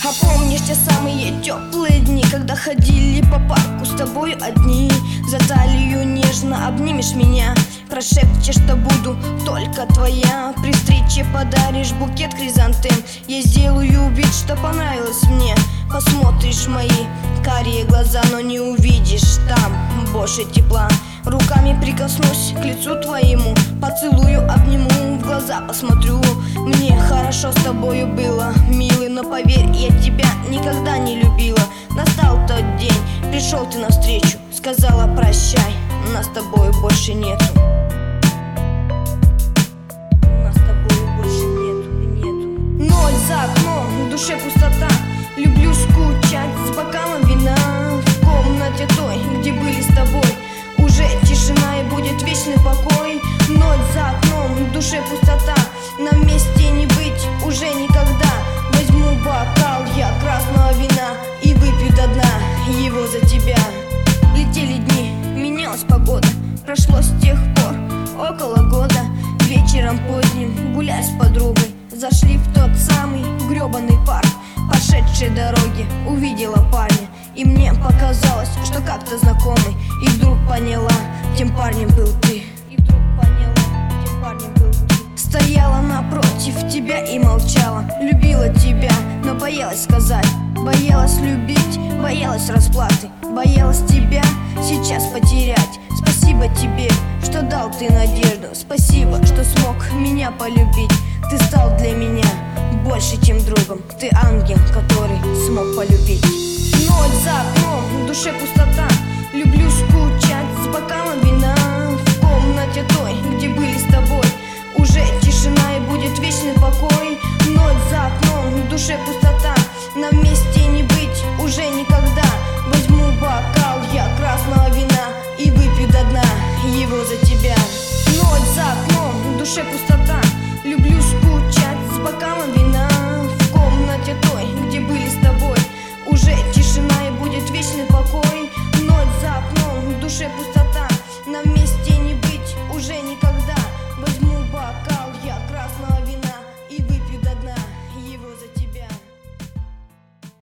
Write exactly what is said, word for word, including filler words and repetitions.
А помнишь те самые теплые дни, когда ходили по парку с тобой одни? За талию нежно обнимешь меня, прошепчешь, что буду только твоя. При встрече подаришь букет хризантем. Я сделаю вид, что понравилось мне. Посмотришь в мои карие глаза, но не увидишь там больше тепла. Руками прикоснусь к лицу твоему, поцелую, обниму, в глаза посмотрю. Мне хорошо с тобою было, милый, но поверь, я тебя никогда не любила. Настал тот день, пришел ты навстречу, сказала прощай, нас с тобой больше нету. Нас с тобой больше нету, нету. Ночь за окном, в душе пустота. Люблю скучать с бокалом вина в комнате той, где были с тобой. Уже тишина и будет вечный покой. Ночь за окном, в душе пустота. Нам вместе не быть уже никогда. Возьму бокал я красного вина и выпью до дна его за тебя. Летели дни, менялась погода. Прошло с тех пор около года. Вечером поздним, гуляя с подругой, зашли в тот самый гребаный парк. По шедшей дороге увидела парня, и мне показалось, что как-то знакомый. И вдруг поняла, тем парнем был ты. И вдруг поняла, тем парнем был ты. Стояла напротив тебя и молчала. Любила тебя, но боялась сказать. Боялась любить, боялась расплаты. Боялась тебя сейчас потерять. Спасибо тебе, что дал ты надежду. Спасибо, что смог меня полюбить. Ты стал для меня больше, чем другом. Ты ангел, который смог полюбить. Ночь за окном, в душе пустота. Люблю скучать с бокалом вина в комнате той, где были с тобой. Уже тишина и будет вечный покой. Ночь за окном, в душе пустота. Нам вместе не быть уже никогда. Возьму бокал я красного вина и выпью до дна его за тебя. Ночь за окном, в душе пустота.